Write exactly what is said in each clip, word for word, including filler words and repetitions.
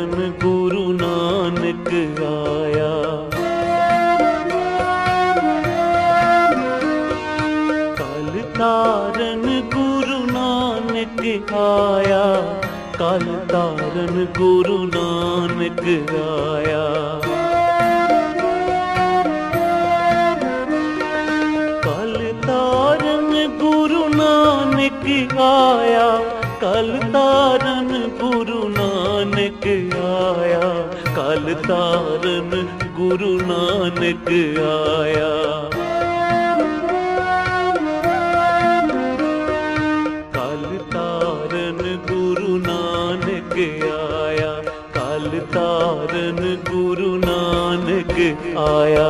तारन गुरु नानक आया। कल तारन गुरु नानक आया, कल तारन गुरु नानक आया। कल तारन गुरु नानक आया, कल तारन गुरु नानक आया, कल तारन गुरु नानक आया। कल तारन गुरु नानक आया, कल तारन गुरु नानक आया।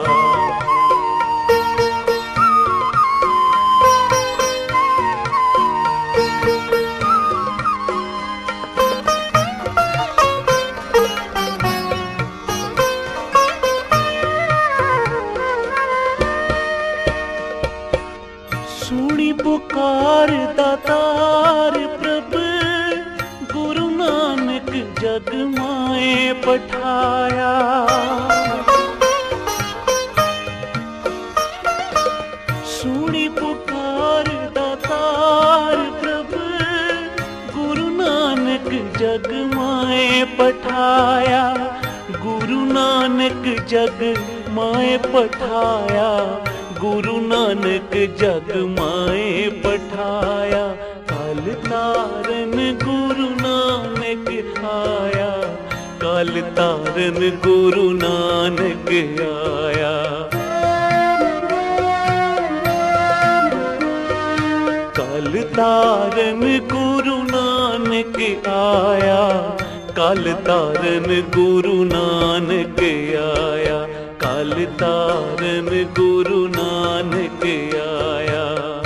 सुनी पुकार दातार प्रभ, गुरु नानक जग माए पठाया। सुनी पुकार दातार प्रभ, गुरु नानक जग माए पठाया। गुरु नानक जग माए पठाया, गुरु नानक जग माए पठाया। कल तारन गुरु नानक आया, कल तारन गुरु नानक आया। कल तारन गुरु नानक आया, कल तारन गुरु नानक आया, कल तारन गुरु नानक आया।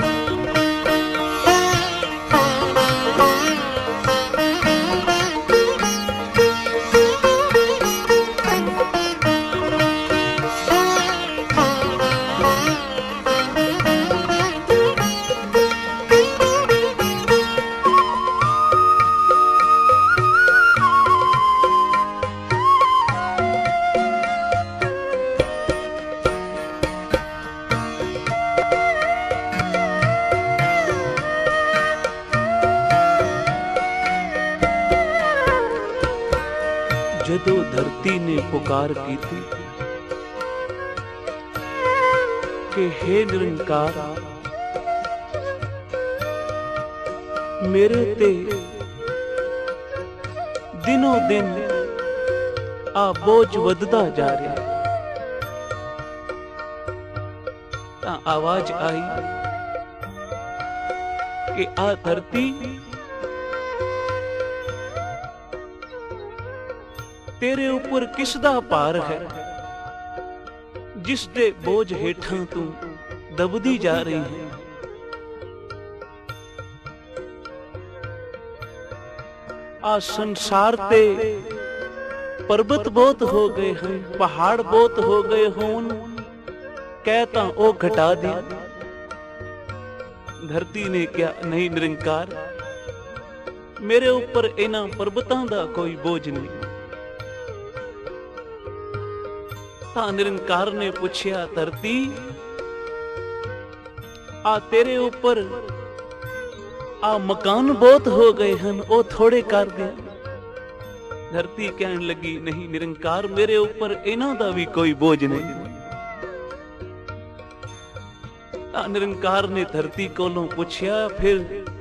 जदों धरती ने पुकार की थी कि हे निरंकार, मेरे ते दिनों दिन आ बोझ वधदा जा रहा। तां आवाज आई कि आ धरती तेरे ऊपर किसदा भार है, जिस दे बोझ हेठां तू दबदी जा रही है। आ संसार ते पर्वत बहुत हो गए हैं, पहाड़ बहुत हो गए होन, कहता ओ घटा दिया। धरती ने क्या नहीं निरंकार, मेरे ऊपर इन्हां पर्वतां दा कोई बोझ नहीं। निरंकार ने पूछया, धरती आ तेरे ऊपर आ मकान बहुत हो गए हैं, ओ थोड़े कर दे। धरती कहने लगी, नहीं निरंकार, मेरे ऊपर इन्हां दा भी कोई बोझ नहीं। निरंकार ने धरती कोलों पूछया, फिर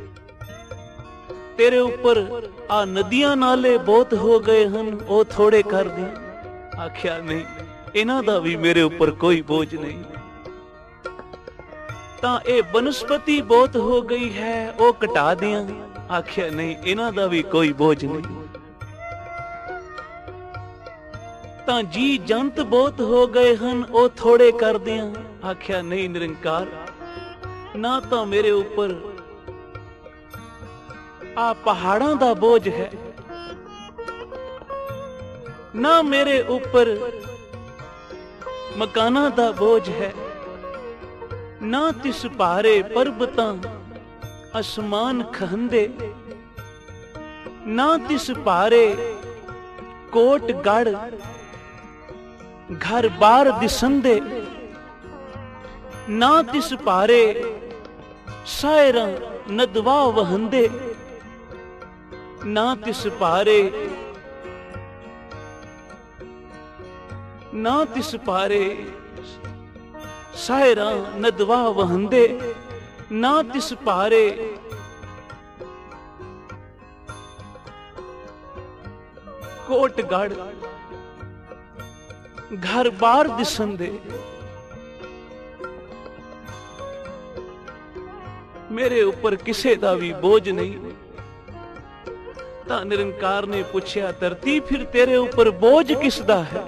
तेरे ऊपर आ नदियां नाले बहुत हो गए हैं, ओ थोड़े कर दे। आख्या नहीं, इन्हां दा भी मेरे ऊपर कोई बोझ नहीं। तां ए बनस्पति बहुत हो गई है, ओ कटा दियां। आख्या नहीं, इन्हां दा भी कोई बोझ नहीं। तां जी जंत बहुत हो गए हैं, ओ थोड़े कर दियां। आख्या नहीं निरंकार, ना तां मेरे ऊपर आ पहाड़ां दा बोझ है, ना मेरे ऊपर मकाना दा बोझ है, ना तिस भारे पर्वतां आसमान खहंदे, ना तिस भारे कोट गढ़ घर बार दिसंदे, ना तिस पारे सायरा नदवा वहंदे, ना तिस पारे ना तिस पारे सायरा नदवा वहंदे, ना तिस पारे कोटगढ़ घर बार दिसंदे। मेरे उपर किसे दा भी बोझ नहीं। तां निरंकार ने पूछया, धरती फिर तेरे उपर बोझ किस दा है?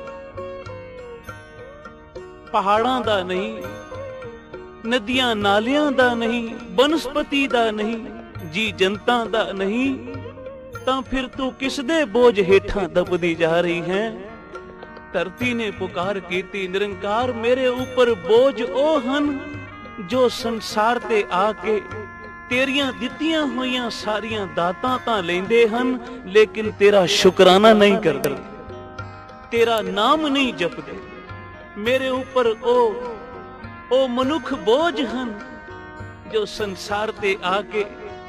पहाड़ां दा नहीं, नदियां नालियां दा नहीं, बनस्पति दा नहीं, जी जनता दा नहीं, तां फिर तू किस दे बोझ हेठां दबदी जा रही है? धरती ने पुकार कीती, निरंकार मेरे ऊपर बोझ ओ हन जो संसार ते आके तेरियां दित्तियां होइयां सारियां दातां तां लेंदे हन, लेकिन तेरा शुकराना नहीं करदे, तेरा नाम नहीं जपदे। मेरे ऊपर ओ ओ मनुख बोझ हन जो संसार ते आके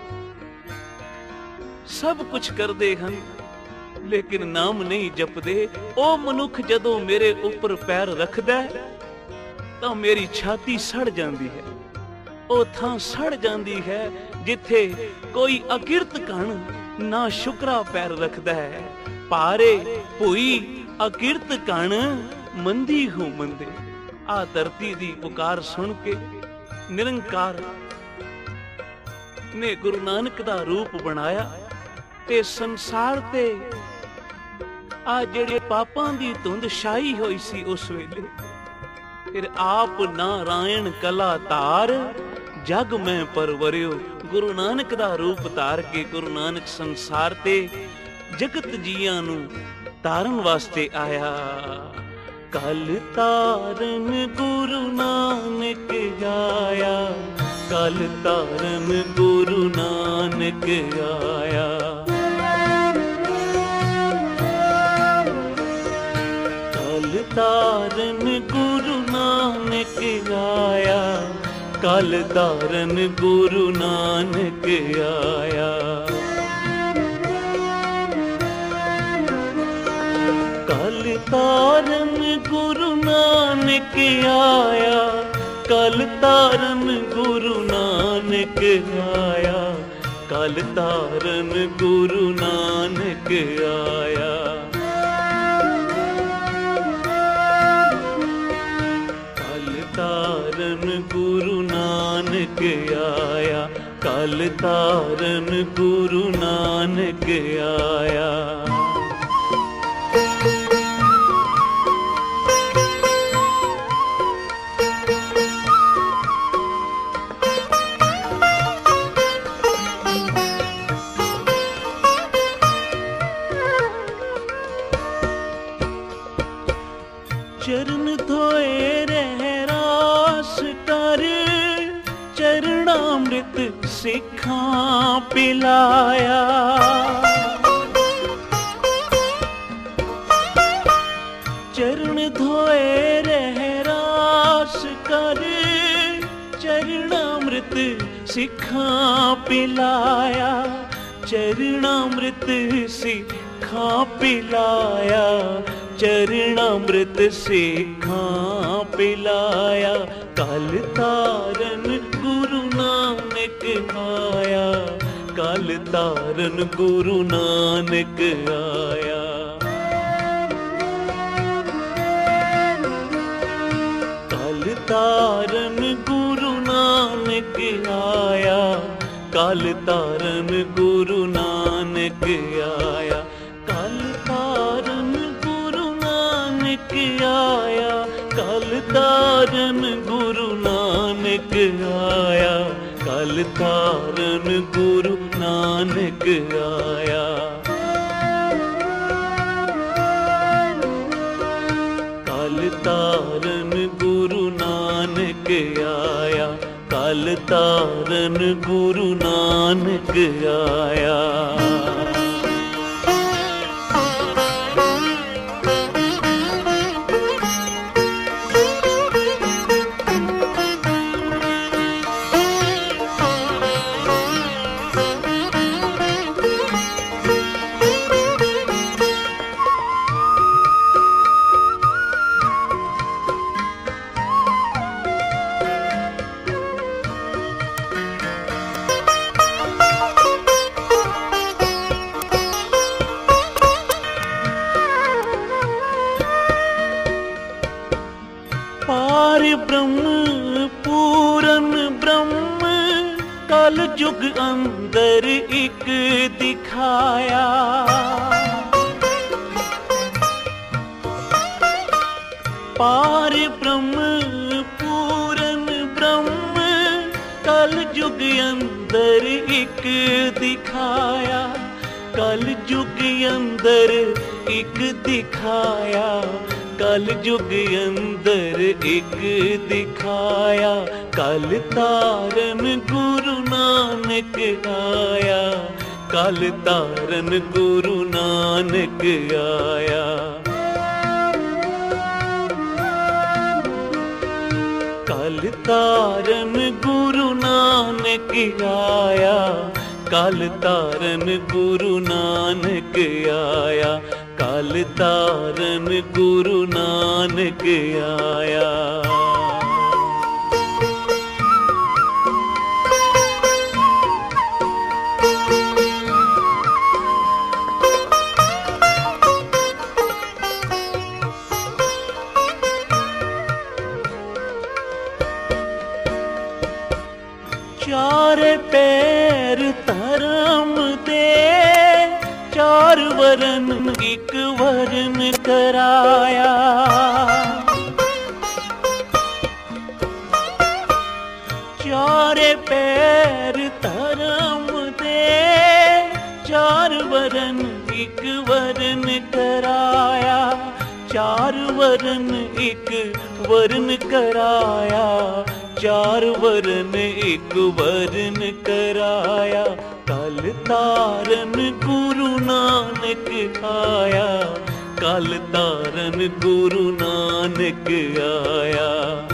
सब कुछ करदे हन, लेकिन नाम नहीं जपदे। ओ मनुख जदों मेरे ऊपर पैर रखदा है तां मेरी छाती सड़ जांदी है। ओ थां सड़ जांदी है जिथे कोई अकिरत कण ना शुकरा पैर रखदा है। पारे भुई अकिरत कण मंदी हो मंदे। आ धरती दी पुकार सुन के निरंकार ने गुरु नानक दा रूप बनाया ते संसार ते आ जेड़े पापां दी धुंध छाई होई सी उस वेले, फिर आप नारायण कला तार जग में परवरियो। गुरु नानक दा रूप तार के गुरु नानक संसार ते जगत जीआं नू तारन वास्ते आया। कल तारन गुरु नानक आया, कल तारन गुरु नानक आया। कल तारन गुरु नानक आया, कल तारन गुरु नानक आया। कल तारन गुरु नानक आया, कल तारन गुरु नानक आया, कल तारन गुरु नानक आया। कल तारन गुरु नानक आया, कल तारन गुरु नानक आया। चरण धोए रह रास कर, चरणामृत सिखां पिलाया। चरण धोए रह रास कर, चरणामृत सिखां पिलाया। चरणामृत सिखां पिलाया, चरणामृत सिखां पिलाया। कल तारन गुरु नानक आया, कल तारन गुरु नानक आया। कल तारन गुरु नानक आया, कल तारन गुरु नानक आया। कल तारन गुरु नानक आया, कल तारन गुरु नानक आया, कल तारन गुरु नानक आया। कल तारन गुरु नानक आया, कल तारन गुरु नानक आया। ब्रह्म पूरन ब्रह्म कल जुग अंदर एक दिखाया। पार ब्रह्म पूरन ब्रह्म कल जुग अंदर एक दिखाया। कल जुग अंदर एक दिखाया। कल जुग अंदर एक दिखाया। कल तारन गुरु नानक आया। कल तारन गुरु नानक आया। कल तारन गुरु नानक आया। कल तारन गुरु नानक आया। कल तारन गुरु नानक आया। चार पैर धर्म दे चार वरन एक वरन कराया। चार पैर धर्म दे चार वरन एक वरन कराया। चार वरन एक वरन कराया। चार वरन एक वरन कराया। कल तारन गुरु नानक आया। कल तारन गुरु नानक आया।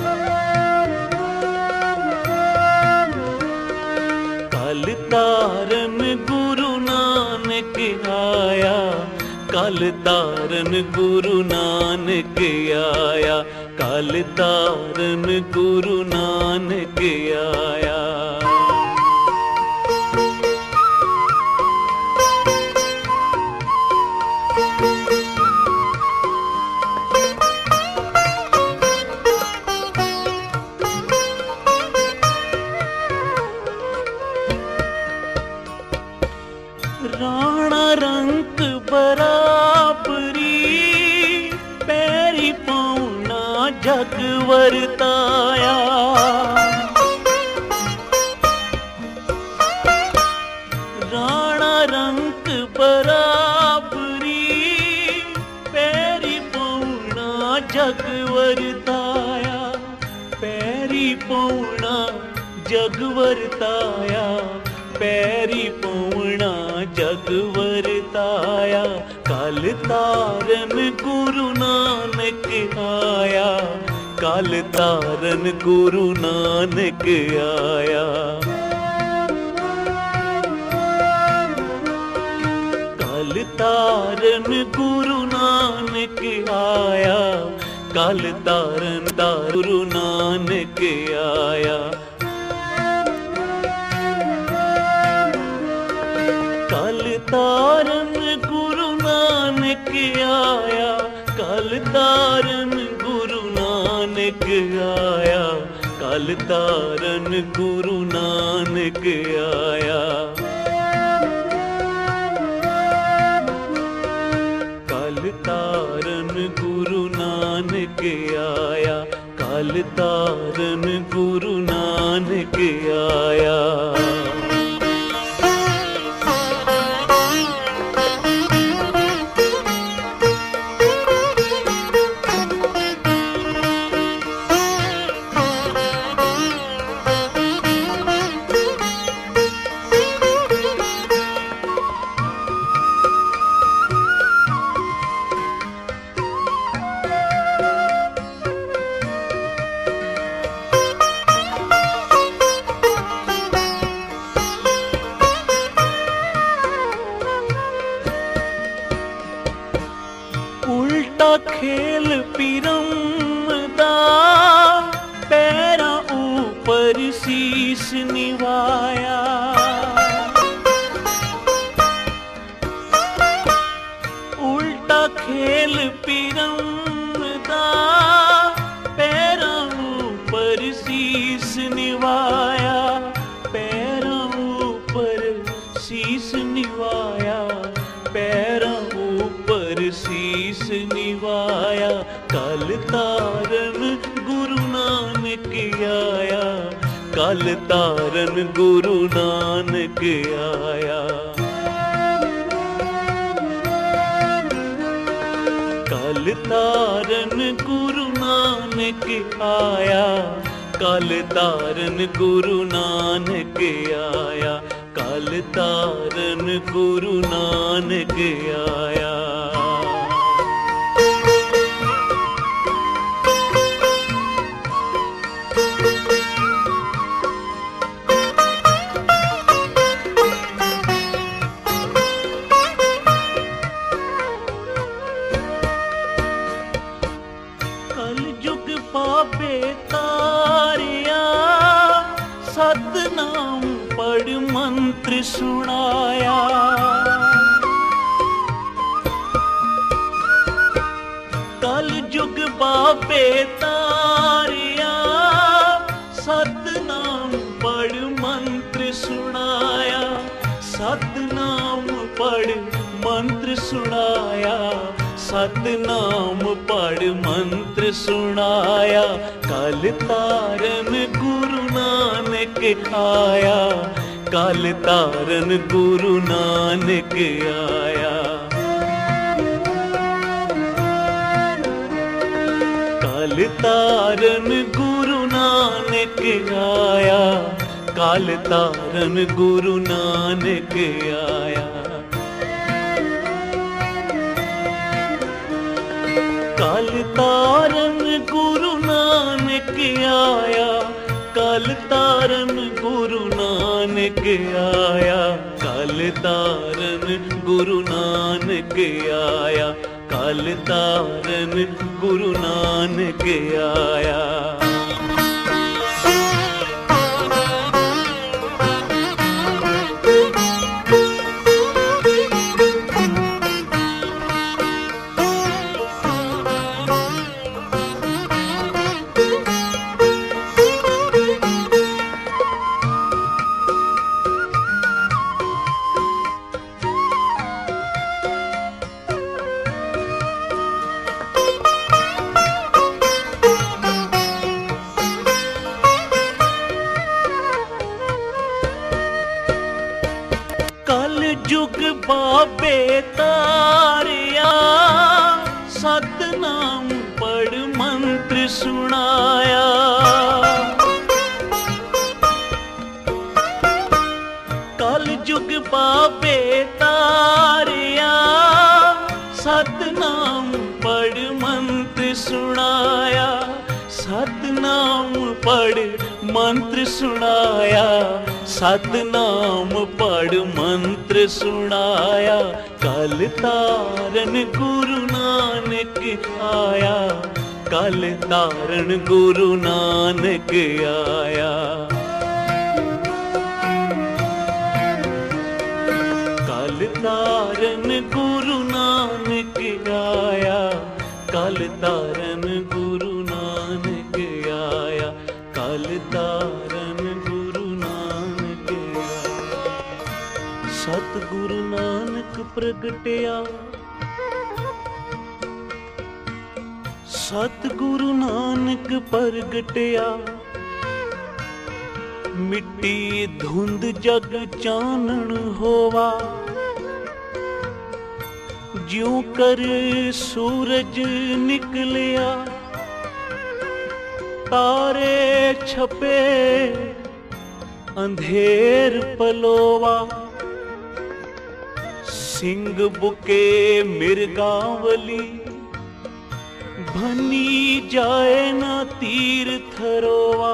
कल तारन गुरु नानक आया। कल तारन गुरु नानक आया। कल तारन गुरु नानक आया। राणा रंक बराबरी पैरी पौना जग वरताया। राणा रंक बराबरी पैरी पौना जग वरताया। पैरी पौना जग वरताया। पैरी पौना जग वरताया। कल तारन गुरु नानक आया। कल तारन गुरु नानक आया। कल तारन गुरु नानक आया। कल तारन गुरु नानक आया। कल तारन गुरु नानक आया। कल तारन गुरु नानक आया। कल तारन गुरु नानक आया। कल तारन गुरु नानक आया। कल तारन गुरु नानक आया। खेल पिरम दा पैरा ऊपर शीश निवाया। उल्टा खेल पिरम दा पैरा शीस निवाया, कल तारन गुरु नानक आया, कल तारन गुरु नानक आया। कल तारन गुरु नानक आया, कल तारन गुरु नानक आया, कल तारन गुरु नानक आया। कल जुग पापे तारिया, सतनाम पढ़ मंत्र सुनाया। कल जुग पापे तारिया, सतनाम पढ़ मंत्र सुनाया, सतनाम पढ़ मंत्र सुनाया, सतनाम पढ़ मंत्र सुनाया। कल तारन गुरु नानक आया, कल तारन गुरु नानक आया। कल तारन गुरु नानक आया, कल तारन गुरु नानक आया। कल तारन गुरु नानक आया, कल तारन गुरु नानक आया, कल तारन गुरु नानक आया, कल तारन गुरु नानक आया। कल जुग बाबे तारिया, सतनाम पढ़ मंत्र सुनाया। कल जुग बाबे तारिया, सतनाम पढ़ मंत्र सुनाया, सतनाम पढ़ मंत्र सुनाया, सतनाम पढ़ मंत्र सुनाया। कल तारन गुरु नानक आया, कल तारन गुरु नानक आया। कल तारन गुरु नानक आया, कल तारन गुरु नानक आया, कल तारन गुरु नानक आया। सतगुरु नानक प्रगटिया, सतगुरु नानक प्रगटिया। मिट्टी धुंध जग चानन होवा, ज्यों कर सूरज निकलिया। तारे छपे अंधेर पलोवा, सिंह बुके मिर्गावली। भनी जाए ना तीर्थ रोवा,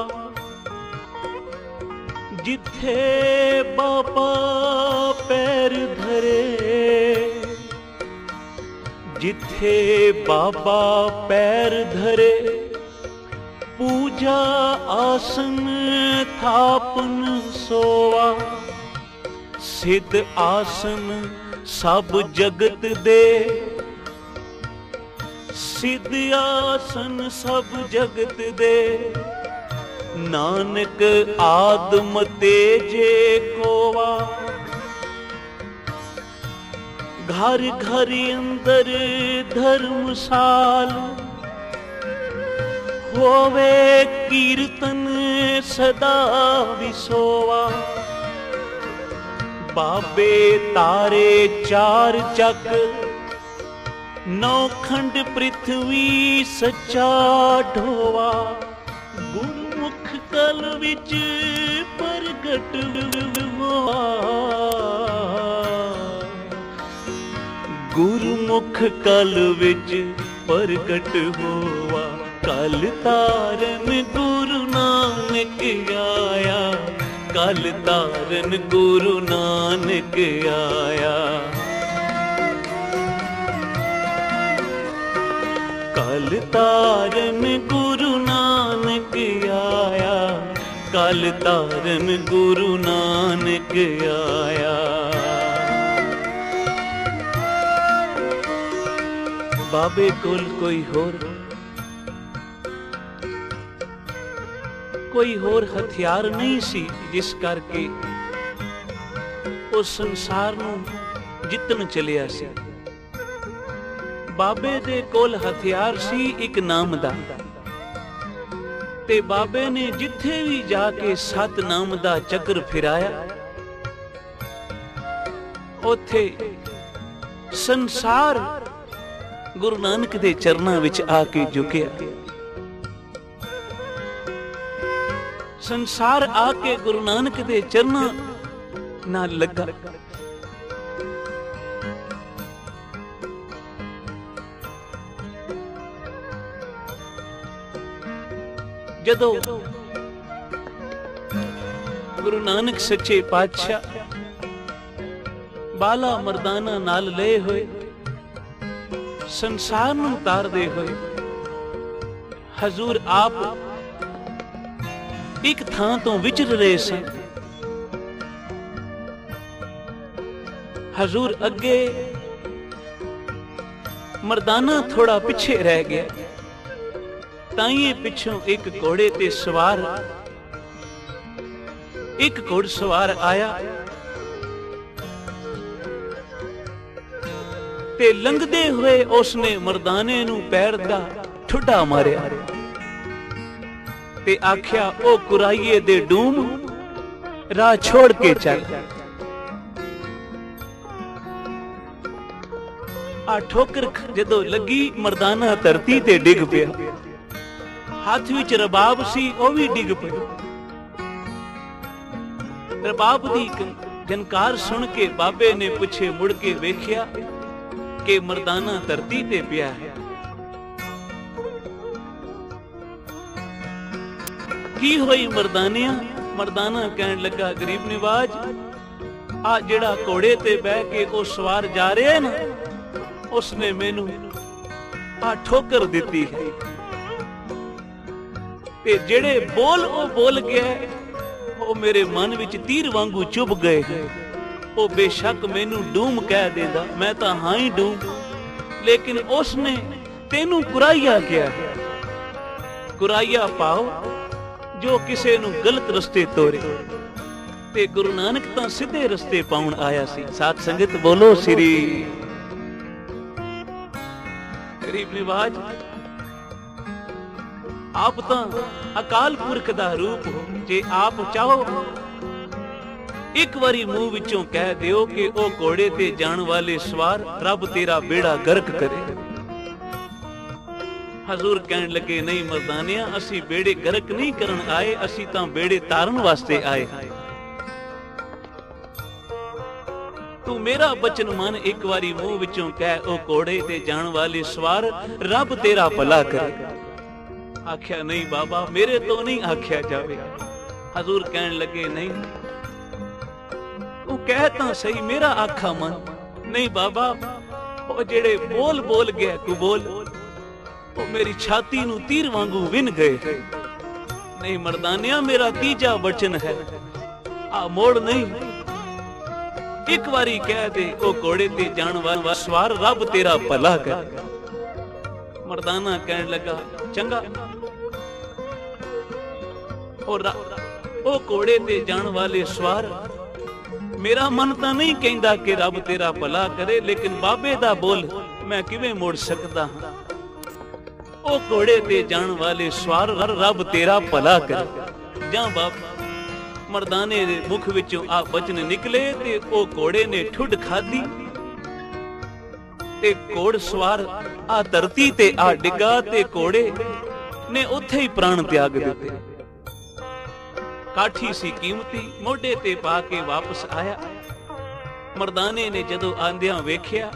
जिथे बाबा पैर धरे, जिथे बाबा पैर धरे। पूजा आसन थापन सोवा, सिद्ध आसन सब जगत दे। सिद्ध आसन सब जगत दे, नानक आदम तेजे कोवा। घर घर अंदर धर्मशाल, होवे कीर्तन सदा विसोवा। बाबे तारे चार चक, नौखंड पृथ्वी सच्चा ढोवा। गुरमुख कल विच प्रगट होआ, गुरमुख कल विच प्रगट होवा। कल तारन गुरु नानक आया, कल तारन गुरु नानक आया। कल तारन गुरु नानक आया, कल तारन गुरु नानक आया। बाबे कोल कोई होर कोई होर हथियार नहीं सी, जिस करके उस संसार नूं जितन चलिया सी। बाबे दे कोल हथियार सी एक नाम दा, ते बाबे ने जिथे भी जाके सत नाम दा चक्र फिराया, उथे संसार गुरु नानक दे चरनां विच आके झुकिया। संसार आके गुरु नानक दे चरनां नाल लगा। जदों गुरु नानक सच्चे पातशाह बाला मर्दाना नाल लए होए संसार नूं तारदे होए, हजूर आप एक थां तो विचर रहे सन। हजूर अगे, मर्दाना थोड़ा पिछे रह गया। ताइए पिछों एक घोड़े ते सवार एक घुड़सवार आया ते लंघदे हुए उसने मर्दाने नूं पैर दा ठुड्डा मारिया ते आख्या, ओ कुराइए दे डूम, राह छोड़ के चल। आ ठोकर जदों लगी, मर्दाना धरती ते डिग पिया। हाथ विच रबाब सी, ओ भी डिग पिया। रबाब दी जनकार सुन के बाबे ने पिछे मुड़ के वेख्या कि मर्दाना धरती ते पिया है। की होई मर्दानिया? मर्दाना कहन लगा, गरीब निवाज, आ जेड़ा घोड़े ते बह के ओ सवार जा रहा है ना, उसने मैनू आ ठोकर दिती है। ते जेड़े बोल ओ बोल गया, ओ मेरे मन विच तीर वांगू चुभ गए हैं। ओ बेशक मैनू डूम कह देंदा, मैं तो हाँ ही डूम, लेकिन उसने तेनू कुराइया किया है। कुराइया पाओ जो किसे नू गलत रस्ते तोरे, ते गुरु नानक तां सीधे रस्ते पाउण आया सी। साथ संगत बोलो श्री गरीब निवाज। आप तां अकाल पुरख दा रूप हो, जे आप चाहो एक बारी मुंह विचों कह दियो कि ओ घोड़े ते जान वाले सवार, रब तेरा बेड़ा गर्क करे। हजूर कहन लगे, नहीं मर्दानिया, असी बेड़े गर्क नहीं करन आए, असी तां बेड़े तारन वास्ते आए। तू मेरा बचन मन, एक बारी मुंह विचों कह, ओ घोड़े ते जान वाले सवार, रब तेरा भला करे। आख्या, नहीं बाबा, मेरे तो नहीं आख्या जावे। हजूर कहन लगे, नहीं तू कह तां सही, मेरा आखा मन। नहीं बाबा, ओ जेड़े बोल बोल गया तू बोल, ओ मेरी छाती नू तीर वांगू विन गए। नहीं मर्दानिया, मेरा तीजा वचन है, आ मोड़ नहीं। एक बारी कह दे, ओ घोड़े ते जान वाला सवार, रब तेरा भला कर। मर्दाना कहन लगा, चंगा। और ओ घोड़े ते जान वाले सवार, मेरा मन तो नहीं कहता कि रब तेरा भला करे, लेकिन बाबे दा बोल मैं किवें मोड़ सकदा हां। ओ घोड़े ते जाण वाले सवार रब तेरा भला करे। जां बाबा मर्दाने दे मुख विचों आ बचन निकले ते ओ घोड़े ने ठुड खाधी ते घोड़ सवार आ धरती ते आ डिगा ते घोड़े ने उत्थे ही प्राण त्याग दिते। काठी सी कीमती मोढे ते पा के वापस आया। मर्दाने ने जदों आंदियां वेखिया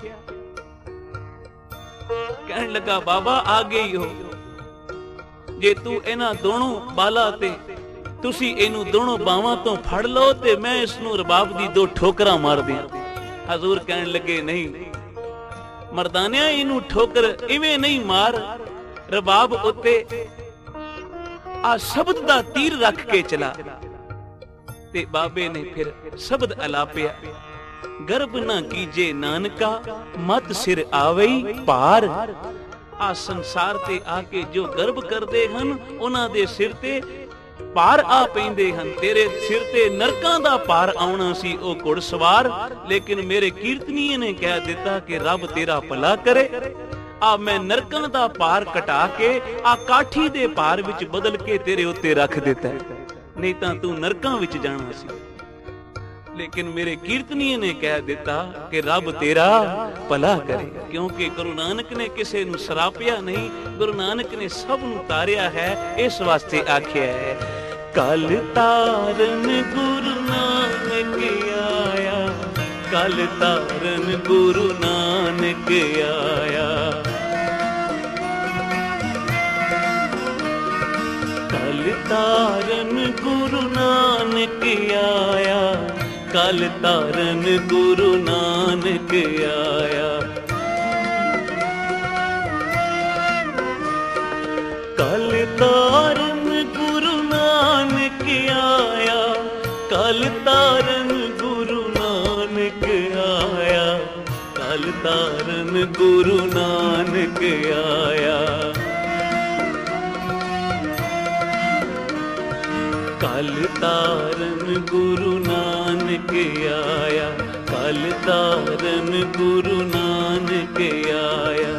कहन लगा बाबा आ गई हो, जे तू इन्हां दोनों बाला ते तुसी इनू दोनों बावां तो फड़ लो ते मैं इसनू रबाब दी दो ठोकरां मार दियां। हजूर कहन लगे नहीं मर्दानिया इनू ठोकर इवें नहीं मार, रबाब उत्ते आ शब्द दा तीर रख के चला। ते बाबे ने फिर शब्द अलापिया, गर्भ ना कीजे नानका मत सिर आवई पार। आ संसार ते आके जो गर्भ करदे हन उन्हां दे सिर ते पार आ पैंदे हन। तेरे सिर ते नरकां दा पार आउणा सी ओ घुड़सवार, लेकिन मेरे कीर्तनीय ने कह दिता कि रब तेरा भला करे। आ मैं नरकां दा पार कटा के आ काठी दे पार विच बदल के तेरे उत्ते रख दिता है, नहीं तां तू नरकां विच जाना सी। लेकिन मेरे कीर्तनीय ने कह दिता कि रब तेरा भला करे, क्योंकि गुरु नानक ने किसे नू सरापिया नहीं, गुरु नानक ने सब नू तारिया है। इस वास्ते आखिया है कल तारन गुरु नानक आया, कल तारन गुरु नानक आया। कल तारन गुरु नानक आया, कल तारन गुरु नानक आया। कल तारन गुरु नानक आया, कल तारन गुरु नानक आया, कल तारन गुरु नानक आया। कल तारन गुरु नानक आया, कल तारन गुरु नानक आया।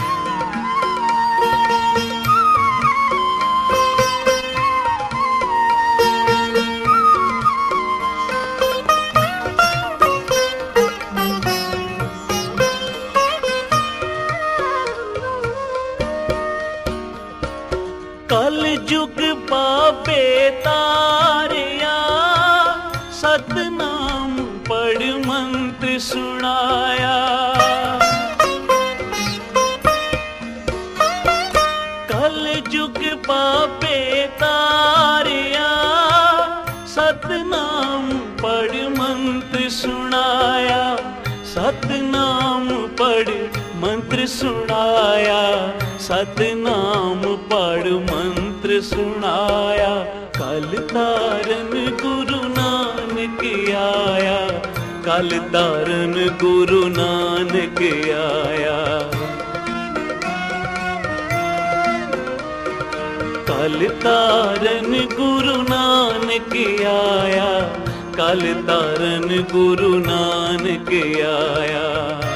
कल जुग बाबे तारिया, सतनाम पढ़ मंत्र सुनाया। कल जुग बाबे तारिया, सतनाम पढ़ मंत्र सुनाया। सतनाम पढ़ मंत्र सुनाया, सतनाम पढ़ मंत्र सुनाया। कल तारन गुरु नानक आया, कल तारन गुरु नानक आया। कल तारन गुरु नानक आया, कल तारन गुरु नानक आया।